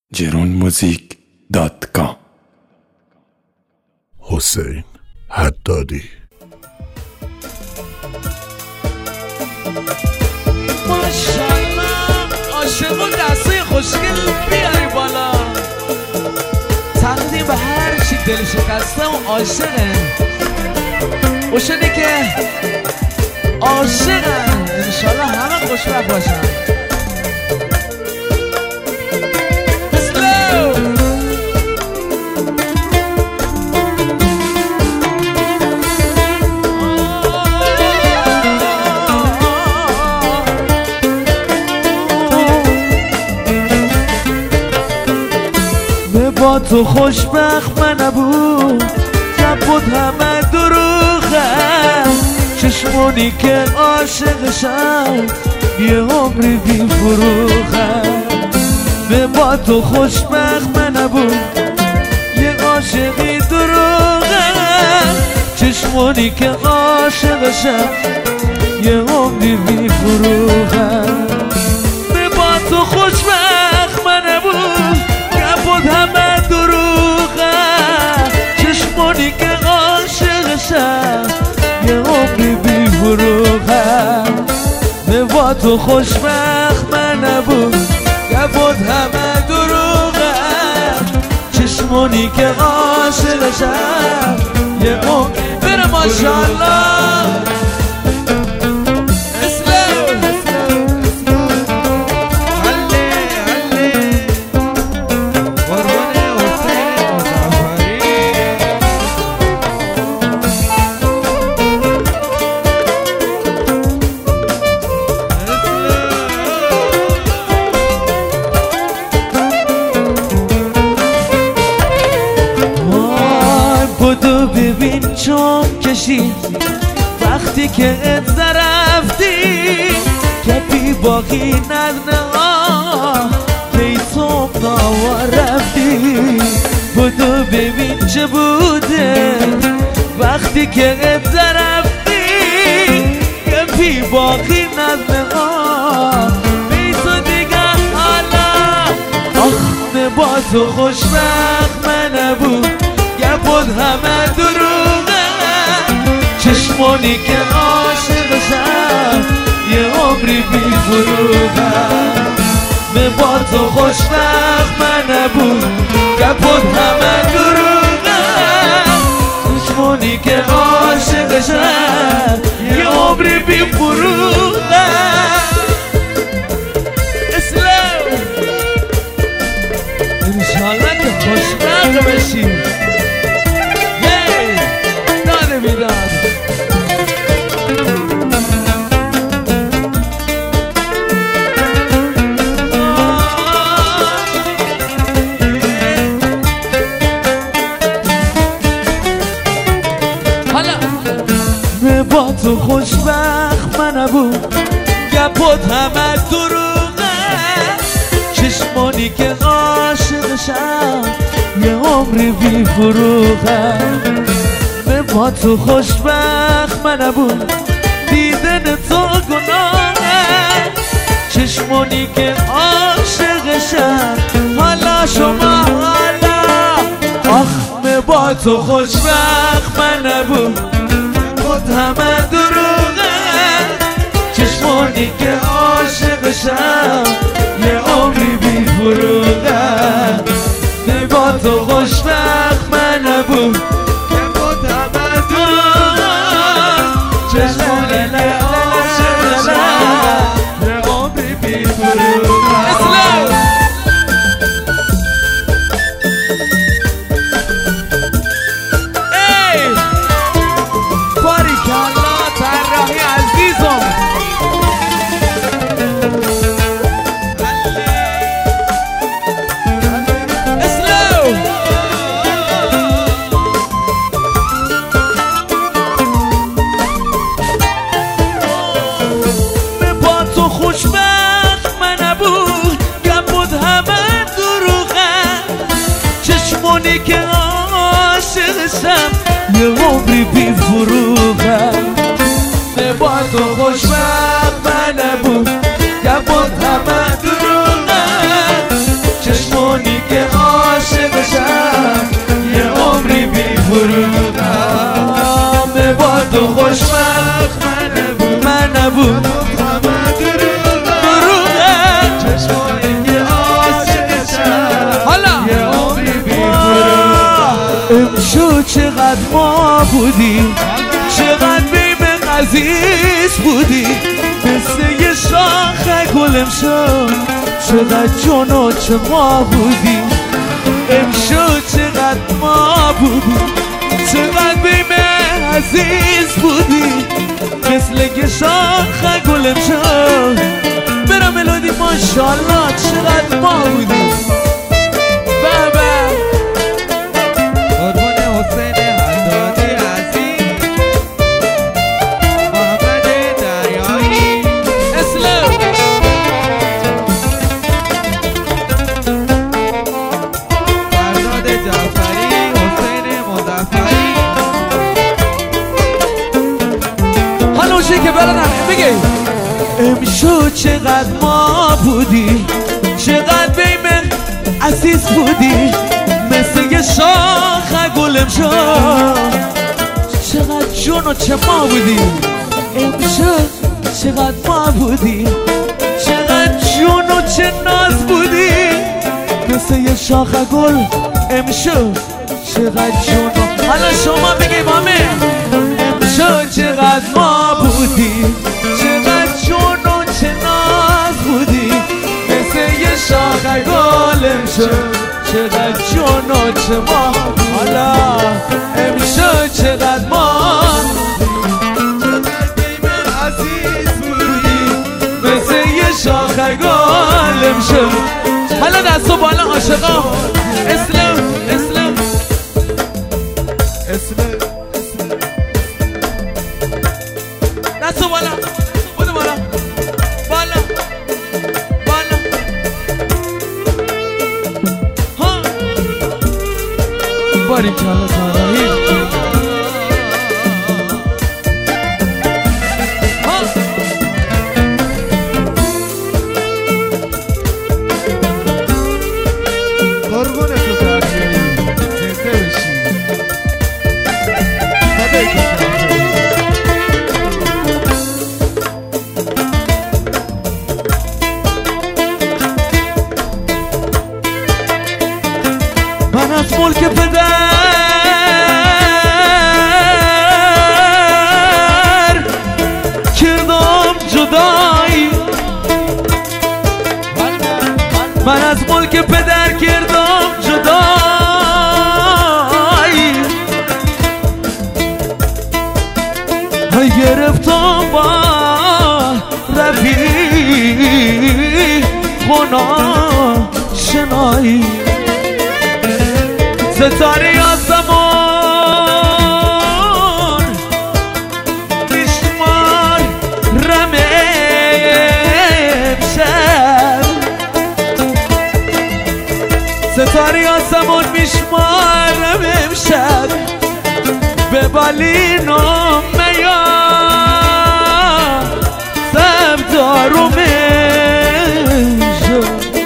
jeronmusic.com. حسین حدادی. ماشاءالله عاشقون دستای خوشگل بیاری بالا. تقدیم به هر چی دل شکسته و عاشقه، اوشنی که عاشقن انشالله همه خوشبخت باشن. با تو خوشبخت من نبود، نبود همه دروغه. چشمونی که عاشقشم یه عمری بی فروغه. با تو خوشبخت من نبود، یه عاشقی دروغه. چشمونی که عاشقشم یه عمری بی فروغه. با تو خوشبخت من نبود، بود همه دروغه. چشمونی که عاشقشم یه عمری بی فروغه. با تو خوشبخت من نبود، بود همه دروغه. چشمونی که عاشقشم یه عمری بره. ماشاءالله ببین چون کشید وقتی که ات رفتی، که بی باقی نزنه بیتم نوا رفتی. بدو ببین چه بوده وقتی که ات رفتی، که بی باقی نزنه بیتو دیگه حالا. آخ با تو خوشبخت من نبود، بود همه دروغه. چشمونی که عاشقشم یه عمری بی فروغه. با تو خوشبخت من نبود، بود همه دروغه. چشمونی که عاشقشم یه عمری بی فروغه. اسلام انشالله که خوشبخت بشی. با تو خوشبخت من نبود، گپت همه دروغه. چشمانی که عاشقشم یه عمری بی فروغه. با تو خوشبخت من نبود، دیدن تو گناهه. چشمانی که عاشقشم حالا شما حالا. آخ با تو خوشبخت من نبود، بود همه دروغه. چشمانی که عاشقشم یه عمری بی فروغه. با تو خوشبخت من نبود، بود همه دروغه. چشمانی که عاشقشم یه عمری بی فروغه. خوشبخت من نبود، بود همه دروغه. چشمونی که عاشقشم یه عمری بی فروغه. با تو خوشبخت من نبود، بود همه دروغه. چشمونی که عاشقشم یه عمری بی فرودم با تو خوشبخت من نبود دروغه چشمایی که عاشقشم یه عمری بی فرودم امشو چقدر ما بودیم چقدر بیم عزیز بودی مثل یه شاخه گل امشو چقدر جون و چه ما بودی امشو چقدر ما بودی چقدر بیم عزیز بودی مثل یه شاخه گل امشو برا ملودی ماشالله چقدر ما بودی بابا قربون حسین حدادی عزیز محمد دریایی اسلام فرزاد جعفری حسین مظفری حالا اون که برنم بگی امشو چقدر ما بودی چقدر بیم عزیز بودی مثل یه شاخه گل امشو چقدر جون و چه ما بودی امشو چقدر ما بودی چقدر جون و چه ناز بودی مثل یه شاخه گل امشو چقدر جون و حالا شما بگی مامه امشو چقدر ما بودی چقدر جون و چه ناز بودی مثل یه شاخه گل امشو چقدر جون و چه ما حالا امشو چقدر ما عزیز بودی مثل یه شاخه گل امشو حالا دستو بالا عاشقا اسلام اسلام اسلام دستو بالا بودو بالا بالا بالا ها باریکلا تارایی ها قربون تو دریایی زنده بشی من از ملک پدر کردم جدایی من از ملک پدر کردم جدایی های گرفتم با رفیق گناه شنایی ستاره آسمان میشمار رم امشب ستاره آسمان میشمار رم امشب به بالینم میاد سب دارومشم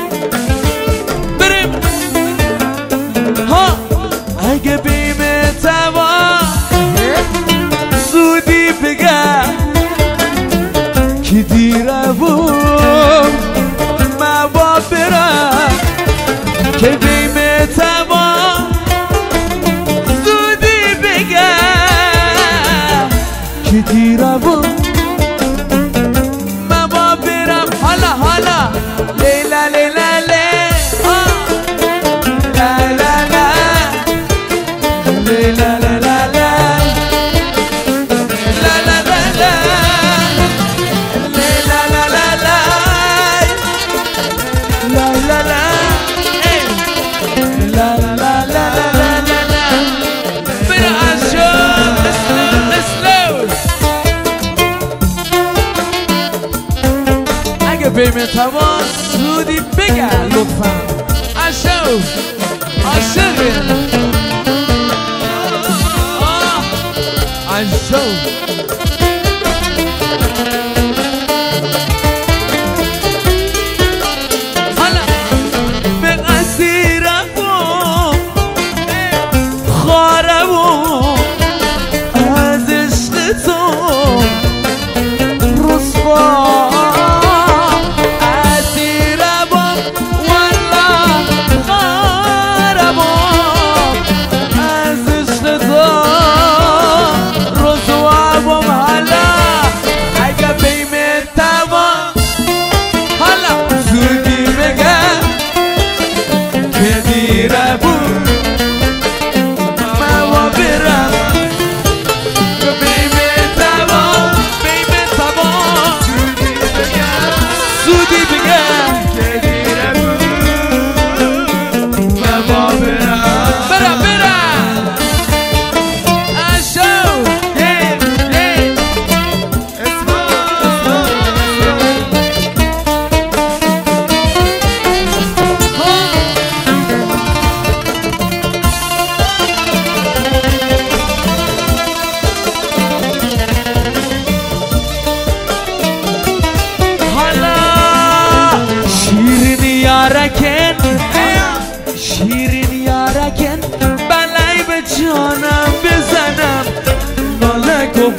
بریم ها اگه بیمه توا زودی بگم که دیره بود موا برم که بیمه توا زودی بگم که دیره بود موا برم حالا حالا لیلا لیلا بیمه توان زودی بگن لطفا عشق عاشقه عشق حالا به قصیر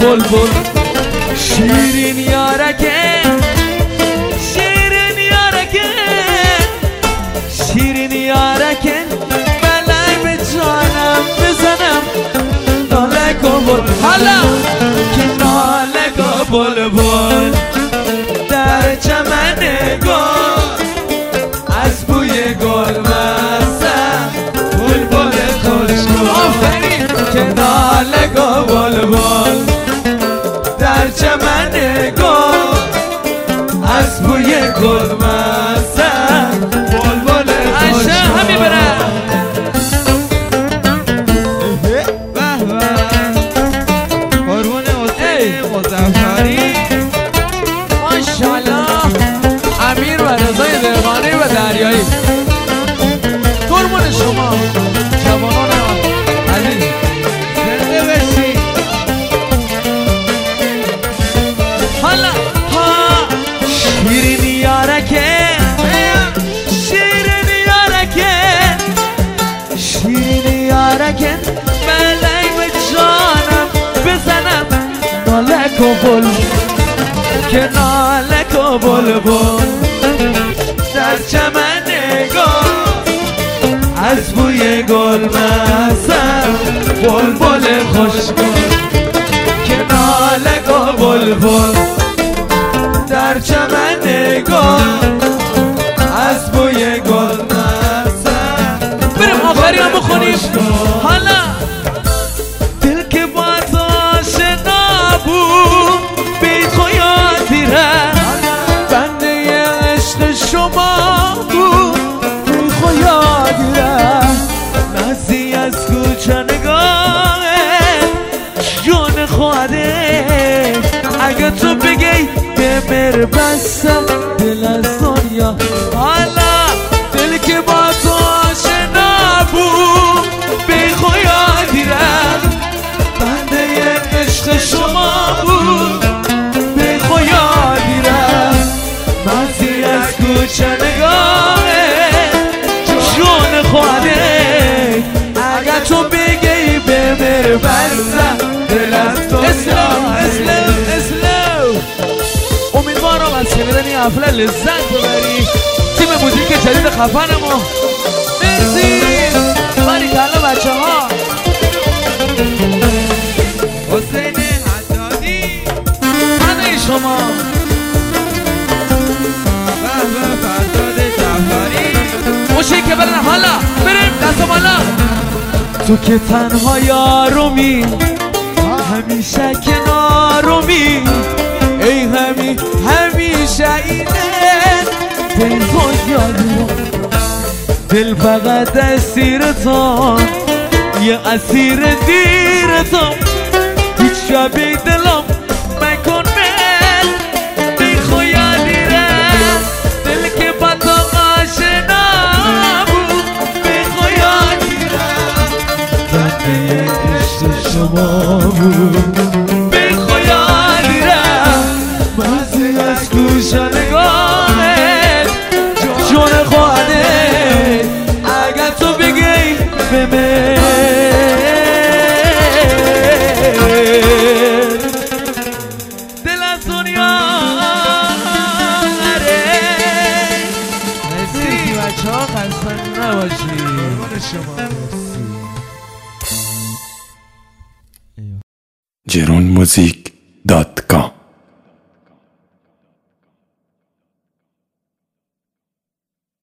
بلبل شیرین یارکه شیرین یارکه شیرین یارکه بلای به جانم بزنم نالک و بلبل حالا که نالک و بلبل در چمن گل از بوی گل مستم بلبل خوشگل آفرین که نالک و بلبل در چمن گل از بوی گل مستم بلبل خوشگل همین برم قربون حسین مظفری ماشاءالله امیر و رضای دربانی و دریایی قربون شما جوانان عزیز زنده بشی حالا ها شیرین یارکه شیرین یارکه شیرین یارکه بلای به جانم بزنم نالک و بلبل که نالک و بلبل در چمن گل از بوی گل مستم بلبل خوشگل که نالک و بلبل در چمن گل از بوی گل مستم بریم آخری هم بخونیم حالا دل که با تو آشنا بود بی تو یادی رفت بنده عشق شما بود بی خو یادی رفت نزدی از کوچه نگاه جون خواهده اگه تو بگی بمر بستم دل از دنیا حالا دل که با تو آشنا بود بی خو یادی رفت بنده عشق شما بود بی خو یادی رفت مزی از کوچه نگاه جون خواهده اگه تو بگی بمر بستم دل از دنیا اسلو امیدوارم از شنیدن این حفله لذت ببری تیم موزیک جدید خفنمو مرسی باریکلا بچه ها حسین حدادی همه شما به فرزاد جعفری موشی که برن حالا بریم دست بالا تو که تنها یارومی همیشه کنارومی ای همیشه اینه دل تو یادم دل فقط اسیر تو یه اسیر دیر تو هیچ شبی دلم مکن من بی خو یادی رفت دل که با تو آشنا بود بی خو یادی رفت بنده عشق شما بود بی خو یادی رفت مزی از گوشه نگاهت جون خواهده اگر تو بگی به من دل از دنیا نره مرسی بچه ها خسته نباشی Jeronmusic.com